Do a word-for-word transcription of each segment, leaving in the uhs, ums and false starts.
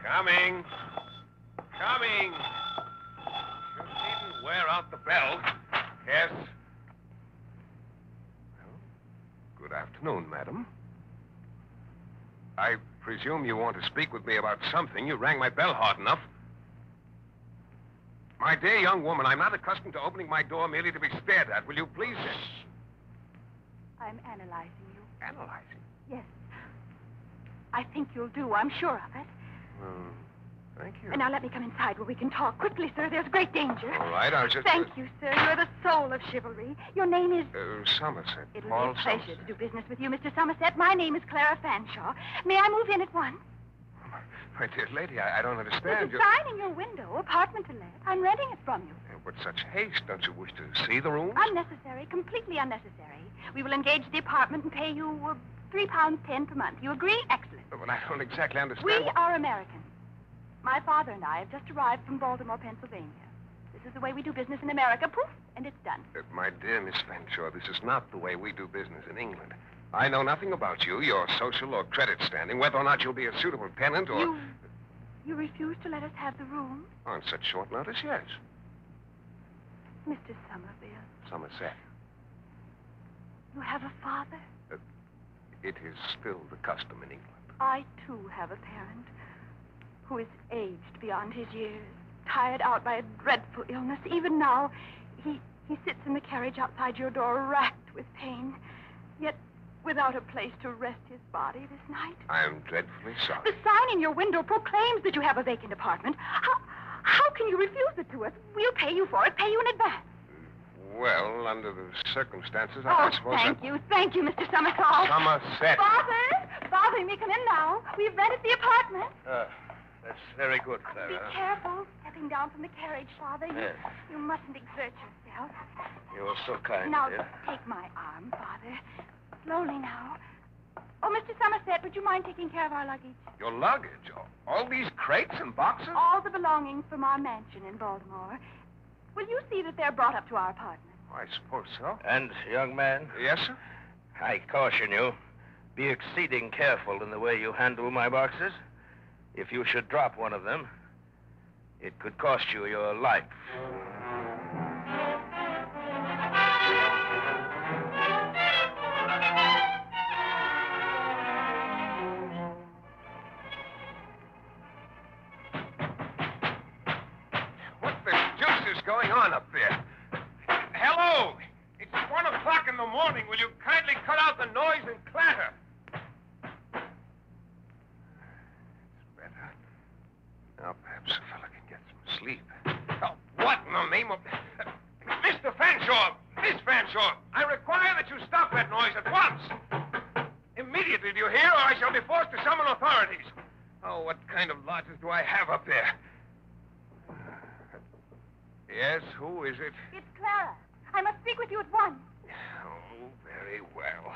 Coming. Coming. You needn't wear out the bell. Yes. Well, good afternoon, madam. I presume you want to speak with me about something. You rang my bell hard enough. My dear young woman, I'm not accustomed to opening my door merely to be stared at. Will you please? Shh. I'm analyzing you. Analyzing? Yes. I think you'll do. I'm sure of it. Well, thank you. And now let me come inside where we can talk. Quickly, sir. There's great danger. All right, I'll just... Thank you, sir. You're the soul of chivalry. Your name is... Uh, Somerset. It'll Paul be a pleasure Somerset. to do business with you, Mister Somerset. My name is Clara Fanshawe. May I move in at once? My dear lady, I, I don't There's understand. a You... sign in your window, apartment to let. I'm renting it from you. Uh, with such haste, don't you wish to see the rooms? Unnecessary, completely unnecessary. We will engage the apartment and pay you uh, three pounds ten per month. You agree? Excellent. But I don't exactly understand. We what- are Americans. My father and I have just arrived from Baltimore, Pennsylvania. This is the way we do business in America. Poof, and it's done. Uh, my dear Miss Fanshawe, this is not the way we do business in England. I know nothing about you, your social or credit standing, whether or not you'll be a suitable tenant or... You... You refuse to let us have the room? On such short notice, yes. Mister Somerville, Somerset. you have a father? Uh, it is still the custom in England. I, too, have a parent who is aged beyond his years, tired out by a dreadful illness. Even now, he, he sits in the carriage outside your door, racked with pain, yet without a place to rest his body this night. I am dreadfully sorry. The sign in your window proclaims that you have a vacant apartment. How, how can you refuse it to us? We'll pay you for it, pay you in advance. Well, under the circumstances, I, Oh, I suppose... thank I... you, thank you, Mister Somersault. Somerset. Father! Father, you may come in now. We've rented the apartment. Uh, that's very good, Be Clara. careful stepping down from the carriage, Father. You, Yes. you mustn't exert yourself. You're so kind, Now, dear. take my arm, Father. Slowly now. Oh, Mister Somerset, would you mind taking care of our luggage? Your luggage? All- All these crates and boxes? All the belongings from our mansion in Baltimore. Will you see that they're brought up to our apartment? I suppose so. And, young man, Yes, sir? I caution you, be exceeding careful in the way you handle my boxes. If you should drop one of them, it could cost you your life. What the deuce is going on up there? Hello! It's one o'clock in the morning. Will you kindly cut out the noise and clatter? It's better. Now, perhaps a fella can get some sleep. Oh, what in the name of... Uh, Mister Fanshawe! Miss Fanshawe! I require that you stop that noise at once! Immediately, do you hear, or I shall be forced to summon authorities. Oh, what kind of lodgers do I have up there? Yes, who is it? It's Clara. I must speak with you at once. Oh, very well.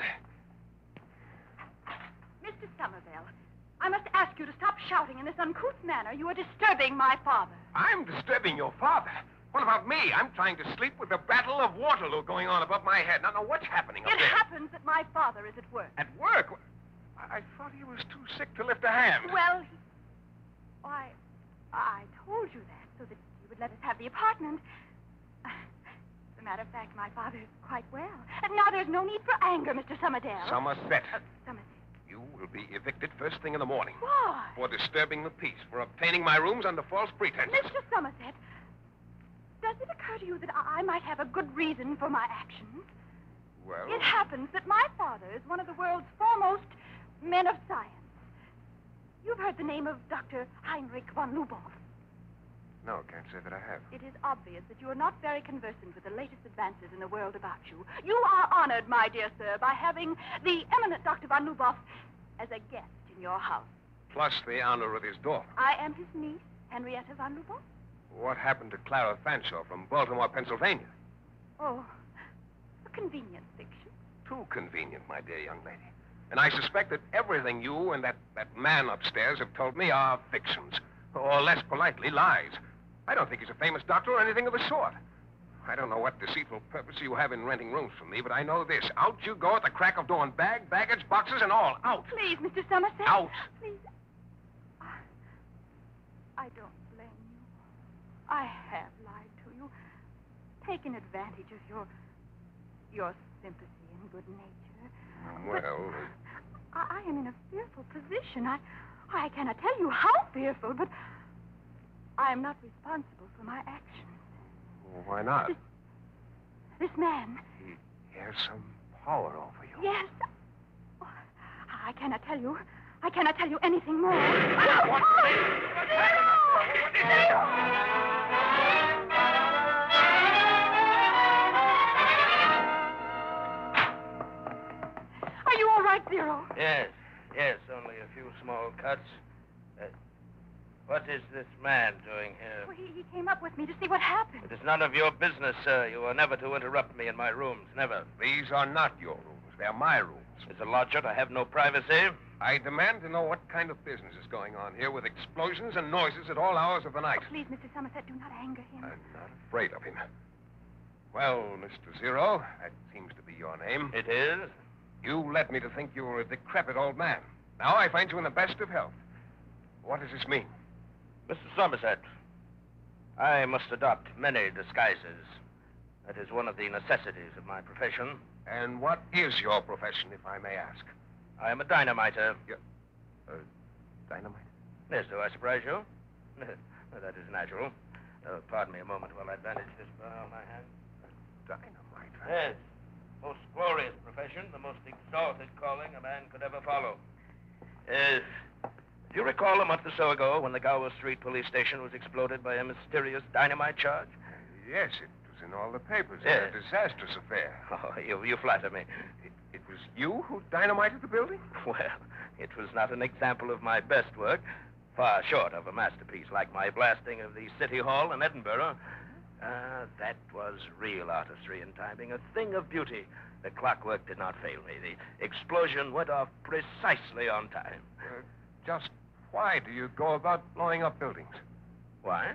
Mister Somerville, I must ask you to stop shouting in this uncouth manner. You are disturbing my father. I'm disturbing your father. What about me? I'm trying to sleep with the Battle of Waterloo going on above my head. Now, now what's happening up It there? happens that my father is at work. At work? I I thought he was too sick to lift a hand. Well, he... Why, I told you that so that you would let us have the apartment. As a matter of fact, my father is quite well. And now there's no need for anger, Mister Sommerdale. Somerset, Uh, Somerset. you will be evicted first thing in the morning. Why? For disturbing the peace, for obtaining my rooms under false pretenses. Mister Somerset, does it occur to you that I I might have a good reason for my actions? Well, It happens that my father is one of the world's foremost men of science. You've heard the name of Doctor Heinrich von Luboff. no, can't say that I have. It is obvious that you are not very conversant with the latest advances in the world about you. You are honored, my dear sir, by having the eminent Doctor von Luboff as a guest in your house. Plus the honor of his daughter. I am his niece, Henrietta von Luboff. What happened to Clara Fanshawe from Baltimore, Pennsylvania? Oh, a convenient fiction. Too convenient, my dear young lady. And I suspect that everything you and that, that man upstairs have told me are fictions. Or less politely, lies. I don't think he's a famous doctor or anything of the sort. I don't know what deceitful purpose you have in renting rooms from me, but I know this. Out you go at the crack of dawn. Bag, baggage, boxes, and all. Out. Please, Mister Somerset. Out. Please. I, I have lied to you, taken advantage of your your sympathy and good nature. Well, But I, I am in a fearful position. I I cannot tell you how fearful, but I am not responsible for my actions. why not? This, this man. He, he has some power over you. Yes. Oh, I cannot tell you. I cannot tell you anything more. What? Are you all right, Zero? Yes, yes, only a few small cuts. Uh, what is this man doing here? Well, he, he came up with me to see what happened. It is none of your business, sir. You are never to interrupt me in my rooms, never. These are not your rooms. They're my rooms. As a lodger, I have no privacy. I demand to know what kind of business is going on here with explosions and noises at all hours of the night. Oh, please, Mister Somerset, do not anger him. I'm not afraid of him. Well, Mister Zero, that seems to be your name. It is? You led me to think you were a decrepit old man. Now I find you in the best of health. What does this mean? Mister Somerset, I must adopt many disguises. That is one of the necessities of my profession. And what is your profession, if I may ask? I am a dynamiter. You're, uh, dynamite? Yes, do I surprise you? That is natural. Uh, pardon me a moment while I bandage this bar on my hand. Dynamite? huh? Yes. Most glorious profession, the most exalted calling a man could ever follow. Uh, do you recall a month or so ago when the Gower Street police station was exploded by a mysterious dynamite charge? Uh, yes, it was in all the papers. Yes. A disastrous affair. Oh, you, you flatter me. It, it was you who dynamited the building? Well, it was not an example of my best work, far short of a masterpiece like my blasting of the City Hall in Edinburgh. Uh, that was real artistry and timing, a thing of beauty. The clockwork did not fail me. The explosion went off precisely on time. Uh, just why do you go about blowing up buildings? Why?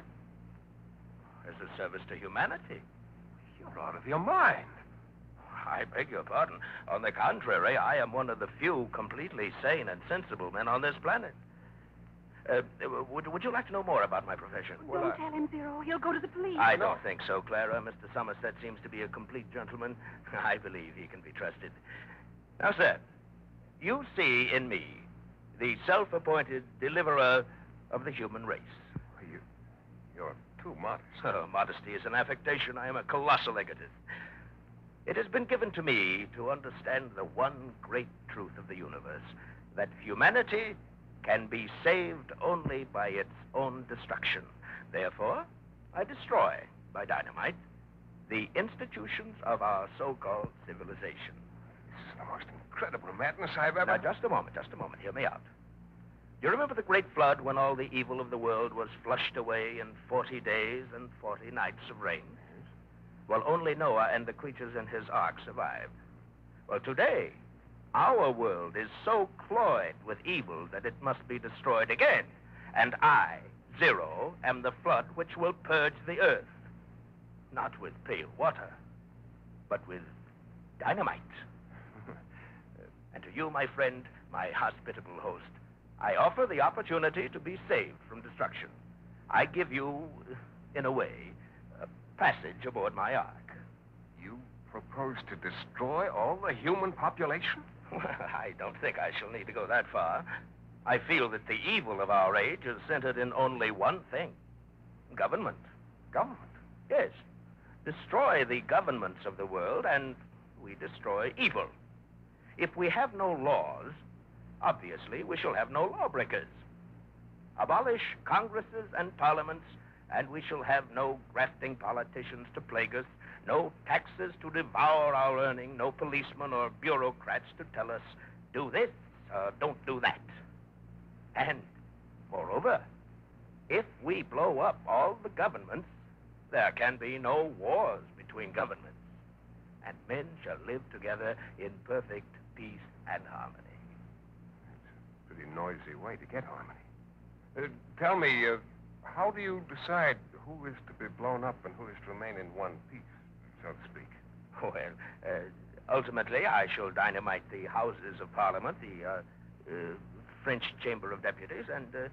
As a service to humanity. You're out of your mind. I beg your pardon. On the contrary, I am one of the few completely sane and sensible men on this planet. Uh, would, would you like to know more about my profession? Well, Don't I- tell him, Zero. He'll go to the police. I No. don't think so, Clara. Mister Somerset seems to be a complete gentleman. I believe he can be trusted. Now, sir, you see in me the self-appointed deliverer of the human race. You, you're too modest. Oh, modesty is an affectation. I am a colossal egotist. It has been given to me to understand the one great truth of the universe, that humanity can be saved only by its own destruction. Therefore, I destroy, by dynamite, the institutions of our so-called civilization. This is the most incredible madness I've ever... Now, just a moment, just a moment. Hear me out. You remember the great flood when all the evil of the world was flushed away in forty days and forty nights of rain? Well, only Noah and the creatures in his ark survived. Well, today, our world is so cloyed with evil that it must be destroyed again. And I, Zero, am the flood which will purge the earth. Not with pale water, but with dynamite. And to you, my friend, my hospitable host, I offer the opportunity to be saved from destruction. I give you, in a way, a passage aboard my ark. You propose to destroy all the human population? Well, I don't think I shall need to go that far. I feel that the evil of our age is centered in only one thing. Government. Government? Yes. Destroy the governments of the world, and we destroy evil. If we have no laws, obviously we shall have no lawbreakers. Abolish congresses and parliaments, and we shall have no grafting politicians to plague us, no taxes to devour our earning, no policemen or bureaucrats to tell us, do this or don't do that. And, moreover, if we blow up all the governments, there can be no wars between governments, and men shall live together in perfect peace and harmony. That's a pretty noisy way to get harmony. Uh, tell me, uh, how do you decide who is to be blown up and who is to remain in one piece, so to speak? Well, uh, ultimately, I shall dynamite the Houses of Parliament, the uh, uh, French Chamber of Deputies, and uh,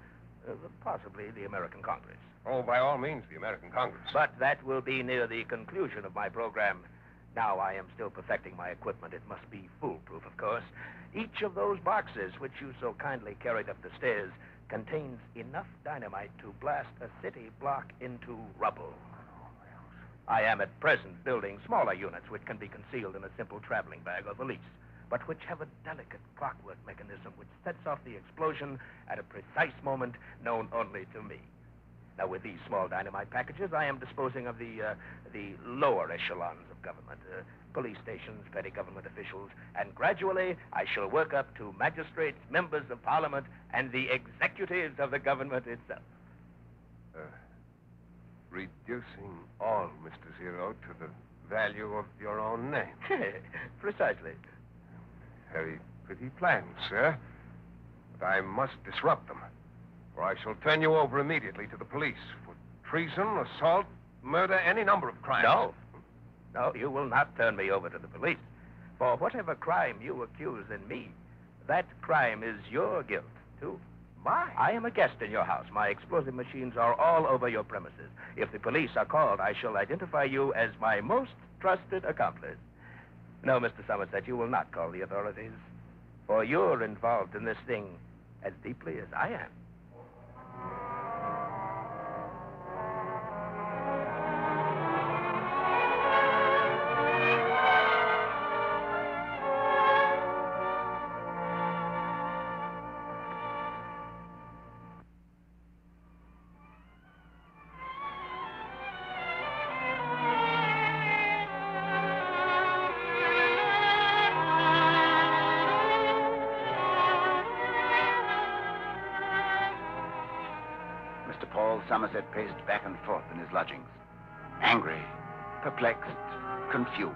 Uh, possibly the American Congress. Oh, by all means, the American Congress. But that will be near the conclusion of my program. Now I am still perfecting my equipment. It must be foolproof, of course. Each of those boxes, which you so kindly carried up the stairs, contains enough dynamite to blast a city block into rubble. I am at present building smaller units which can be concealed in a simple traveling bag or valise, but which have a delicate clockwork mechanism which sets off the explosion at a precise moment known only to me. Now, with these small dynamite packages, I am disposing of the uh, the lower echelons of government, uh, police stations, petty government officials, and gradually I shall work up to magistrates, members of parliament, and the executives of the government itself. Uh, reducing all, Mister Zero, to the value of your own name. Precisely. Very pretty plans, sir. But I must disrupt them, or I shall turn you over immediately to the police for treason, assault, murder, any number of crimes. No. No, you will not turn me over to the police. For whatever crime you accuse in me, that crime is your guilt, too. My? I am a guest in your house. My explosive machines are all over your premises. If the police are called, I shall identify you as my most trusted accomplice. No, Mister Somerset, you will not call the authorities, for you're involved in this thing as deeply as I am. Somerset paced back and forth in his lodgings, angry, perplexed, confused.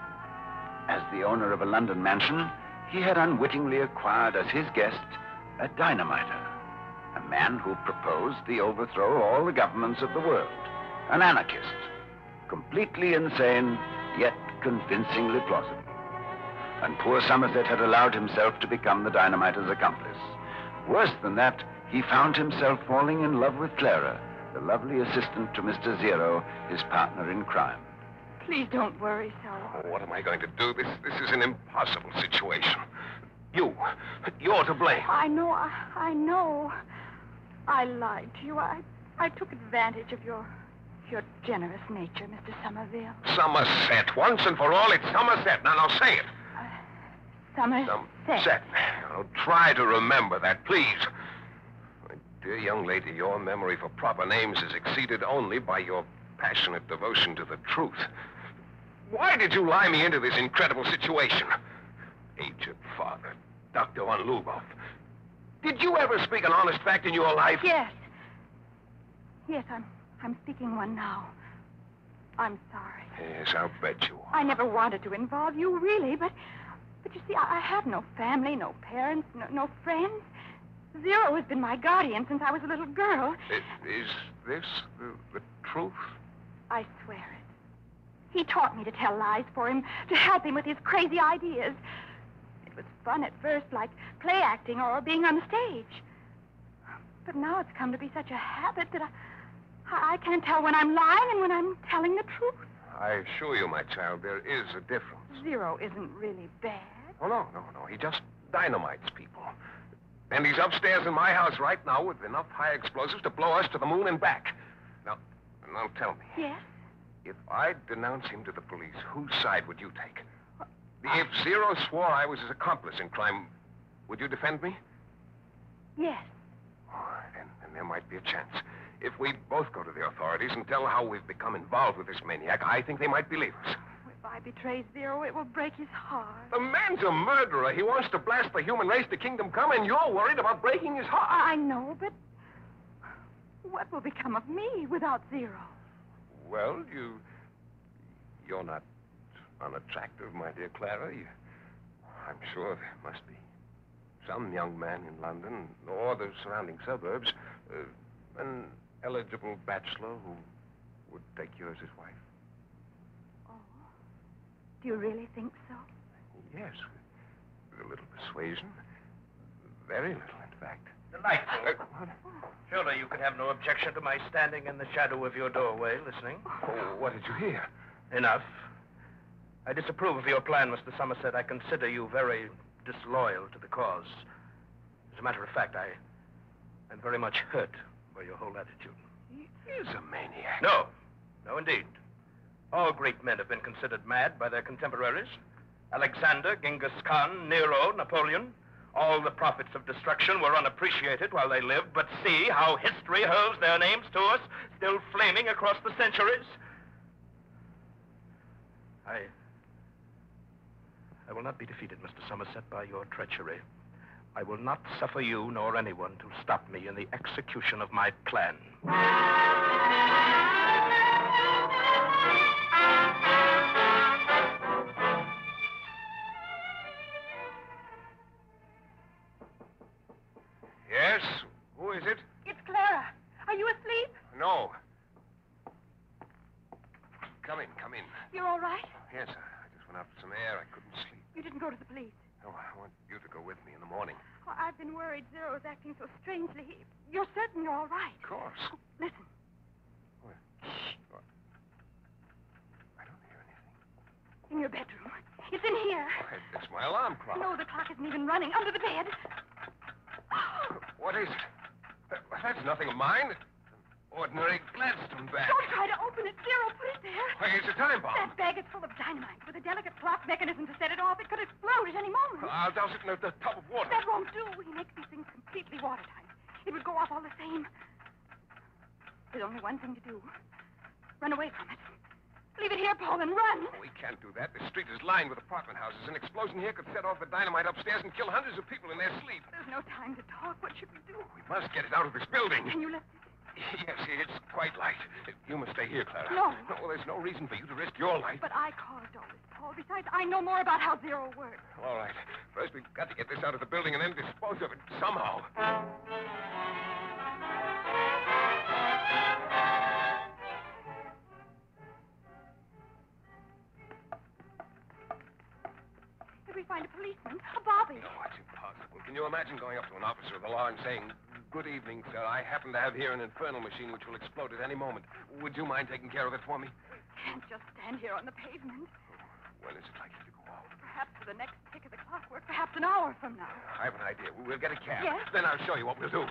As the owner of a London mansion, he had unwittingly acquired as his guest a dynamiter, a man who proposed the overthrow of all the governments of the world, an anarchist, completely insane, yet convincingly plausible. And poor Somerset had allowed himself to become the dynamiter's accomplice. Worse than that, he found himself falling in love with Clara, the lovely assistant to Mister Zero, his partner in crime. Please don't worry so. Oh, what am I going to do? This this is an impossible situation. You, you're to blame. I know, I, I know. I lied to you. I, I took advantage of your, your generous nature, Mister Somerville. Somerset. Once and for all, it's Somerset. Now, now, say it. Uh, Somerset. Somerset. Now, try to remember that, please. Dear young lady, your memory for proper names is exceeded only by your passionate devotion to the truth. Why did you lie me into this incredible situation? Aged father, Doctor von Lubov. Did you ever speak an honest fact in your life? Yes. Yes, I'm, I'm speaking one now. I'm sorry. Yes, I'll bet you are. I never wanted to involve you, really, but, but you see, I, I have no family, no parents, no, no friends. Zero has been my guardian since I was a little girl. Is, is this the, the truth? I swear it. He taught me to tell lies for him, to help him with his crazy ideas. It was fun at first, like play acting or being on the stage. But now it's come to be such a habit that I, I, I can't tell when I'm lying and when I'm telling the truth. I assure you, my child, there is a difference. Zero isn't really bad. Oh, no, no, no. He just dynamites people. And he's upstairs in my house right now with enough high explosives to blow us to the moon and back. Now, now tell me. Yes? If I denounce him to the police, whose side would you take? If Zero swore I was his accomplice in crime, would you defend me? Yes. Oh, then, then there might be a chance. If we both go to the authorities and tell how we've become involved with this maniac, I think they might believe us. If I betray Zero, it will break his heart. The man's a murderer. He wants to blast the human race to kingdom come, and you're worried about breaking his heart. I know, but what will become of me without Zero? Well, you... You're not unattractive, my dear Clara. You, I'm sure there must be some young man in London or the surrounding suburbs, uh, an eligible bachelor who would take you as his wife. Do you really think so? Yes, with a little persuasion. Very little, in fact. Delightful. Uh, what? Surely you could have no objection to my standing in the shadow of your doorway, listening. Oh, what did you hear? Enough. I disapprove of your plan, Mister Somerset. I consider you very disloyal to the cause. As a matter of fact, I am very much hurt by your whole attitude. He is a maniac. No. No, indeed. All great men have been considered mad by their contemporaries. Alexander, Genghis Khan, Nero, Napoleon. All the prophets of destruction were unappreciated while they lived, but see how history hurls their names to us, still flaming across the centuries. I... I will not be defeated, Mister Somerset, by your treachery. I will not suffer you nor anyone to stop me in the execution of my plan. Yes? Who is it? It's Clara. Are you asleep? No. Come in, come in. You're all right? Yes, I I just went out for some air. I couldn't sleep. You didn't go to the police. No, I want you to go with me in the morning. Oh, I've been worried Zero is acting so strangely. He- You're certain you're all right? Of course. Listen. What? What? I don't hear anything. In your bedroom. It's in here. Why, it's my alarm clock. No, the clock isn't even running. Under the bed. What is it? That- That's nothing of mine. It's an ordinary Gladstone bag. Don't try to open it, Zero. Put it there. Why, it's a time bomb. That bag is full of dynamite. With a delicate clock mechanism to set it off, it could explode at any moment. I'll douse it in a, a tub of water. That won't do. He makes these things completely watertight. It would go off all the same. There's only one thing to do. Run away from it. Leave it here, Paul, and run. We can't do that. The street is lined with apartment houses. An explosion here could set off the dynamite upstairs and kill hundreds of people in their sleep. There's no time to talk. What should we do? We must get it out of this building. Can you lift it? Yes, it's quite light. You must stay here, Clara. No. No, there's no reason for you to risk your life. But I caused all this, Paul. Besides, I know more about how Zero works. All right. First, we've got to get this out of the building and then dispose of it somehow. If we find a policeman, a Bobby. No, it's impossible. Can you imagine going up to an officer of the law and saying, "Good evening, sir. I happen to have here an infernal machine which will explode at any moment. Would you mind taking care of it for me?" Can't just stand here on the pavement. When is it likely to go off? Perhaps for the next tick of the clockwork, perhaps an hour from now. I have an idea. We'll get a cab. Yes? Then I'll show you what we'll do.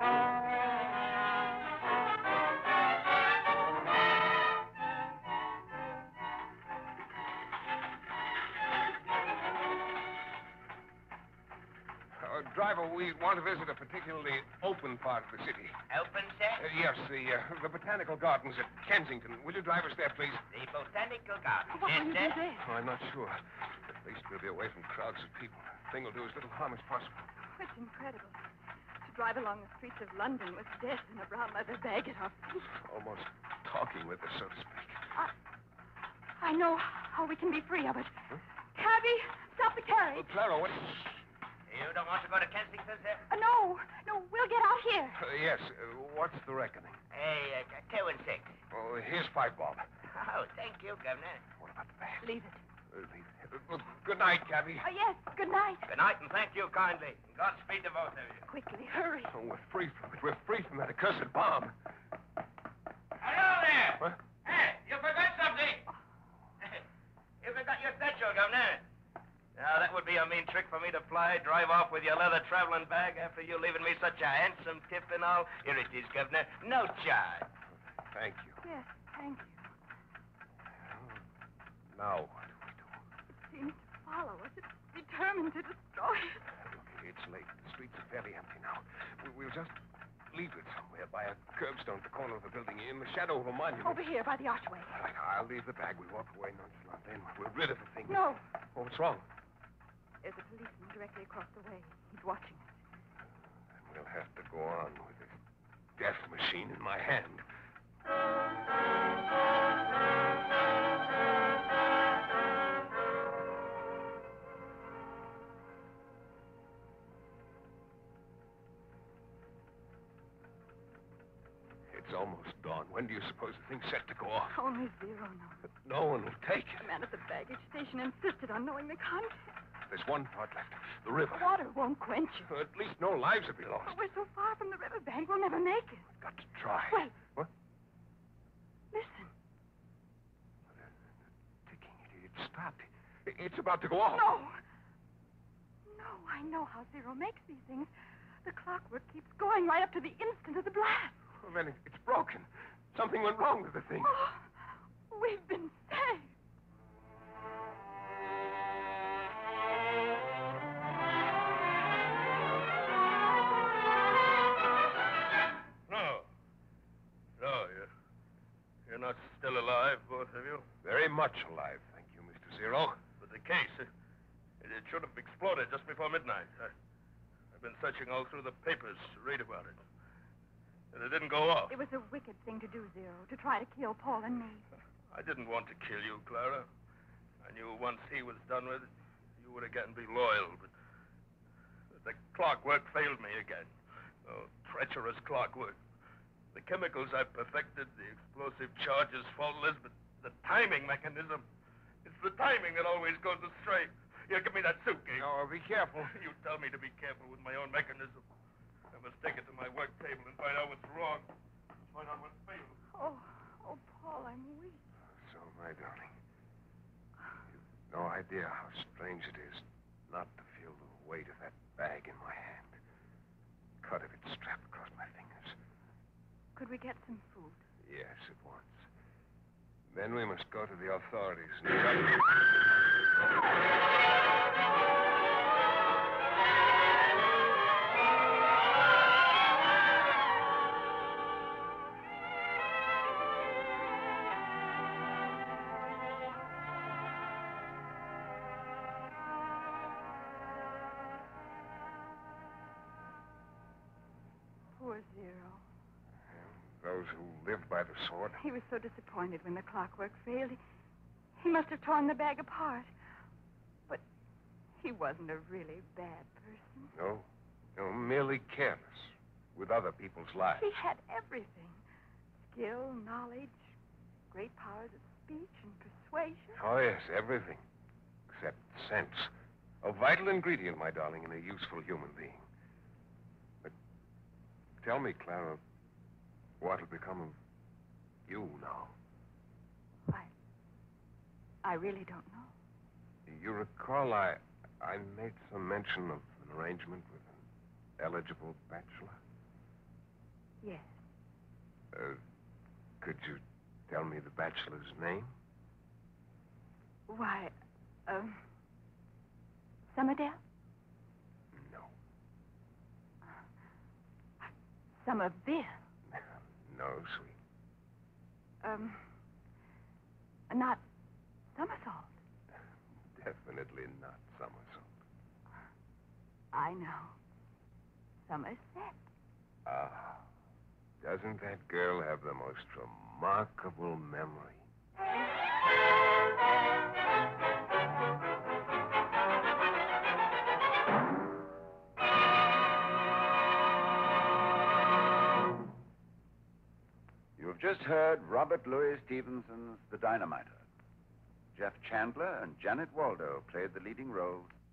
Uh, driver, we want to visit a particularly open part of the city. Open, sir? Uh, yes, the uh, the botanical gardens at Kensington. Will you drive us there, please? The Botanical Garden. What yes, will you sir? do there? Oh, I'm not sure. At least we'll be away from crowds of people. The thing will do as little harm as possible. It's incredible. To drive along the streets of London with death in a brown leather bag at our feet. Almost talking with us, so to speak. I know how we can be free of it. Huh? Cabby, stop the carriage. Well, Clara, what... You don't want to go to Kensington, sir? Uh, no, no, we'll get out here. Uh, yes, uh, what's the reckoning? Hey, uh, two and six. Oh, here's five bob. Oh, thank you, Governor. What about the bag? Leave it. Uh, leave it. Uh, well, good night, cabby. Oh, yes, good night. Good night, and thank you kindly. And Godspeed to both of you. Quickly, hurry. Oh, we're free from it. We're free from that accursed bomb. Hello there! What? Hey, you forgot something! You forgot your satchel, Governor. Now, that would be a mean trick for me to fly, drive off with your leather traveling bag after you leaving me such a handsome tip and all. Here it is, Governor. No charge. Thank you. Yes, thank you. Now, what do we do? It seems to follow us. It's determined to destroy us. Look, it's late. The streets are fairly empty now. We- We'll just leave it somewhere by a curbstone at the corner of the building in the shadow of a monument. Over here by the archway. All right, I'll leave the bag. We walk away nonchalantly, and we're rid of the thing. No, Oh, what's wrong? there's a policeman directly across the way. He's watching us. Then we'll have to go on with this death machine in my hand. It's almost dawn. When do you suppose the thing's set to go off? Only Zero knows. No one will take it. The man at the baggage station insisted on knowing the contents. There's one thought left. The river. The water won't quench you. At least no lives will be lost. But we're so far from the riverbank, we'll never make it. I've got to try. Wait. What? Listen. The, the ticking. It, it stopped. It, it's about to go off. No. No, I know how Zero makes these things. The clockwork keeps going right up to the instant of the blast. Well, then it, it's broken. Something went wrong with the thing. Oh, we've been saved. No. No, you're, you're not still alive, both of you? Very much alive, thank you, Mister Zero. But the case, it, it should have exploded just before midnight. I, I've been searching all through the papers to read about it. And it didn't go off. It was a wicked thing to do, Zero, to try to kill Paul and me. I didn't want to kill you, Clara. I knew once he was done with it, you would again be loyal, but the clockwork failed me again. Oh, treacherous clockwork. The chemicals I've perfected, the explosive charges faultless, but the timing mechanism, it's the timing that always goes astray. Here, give me that suitcase. No, be careful. You tell me to be careful with my own mechanism. I must take it to my work table and find out what's wrong. Find out what's failed. Oh, oh, Paul, I'm weak. So, my darling, you've no idea how strange it is not to feel the weight of that bag in my hand. Cut of it strapped across my fingers. Could we get some food? Yes, at once. Then we must go to the authorities and try... Poor Zero. Those who live by the sword. He was so disappointed when the clockwork failed. He, he must have torn the bag apart. But he wasn't a really bad person. No, no, merely careless with other people's lives. He had everything. Skill, knowledge, great powers of speech and persuasion. Oh, yes, everything. Except sense. A vital ingredient, my darling, in a useful human being. But tell me, Clara, what'll become of you now? I... I really don't know. You recall I... I made some mention of an arrangement with an eligible bachelor? Yes. Uh, could you tell me the bachelor's name? Why, um... Summerdale? No. Somerville. No, sweet. Um... Not Somersault. Definitely not Somersault. I know. Somerset. Ah. Doesn't that girl have the most remarkable memory? You have just heard Robert Louis Stevenson's The Dynamiter. Jeff Chandler and Janet Waldo played the leading roles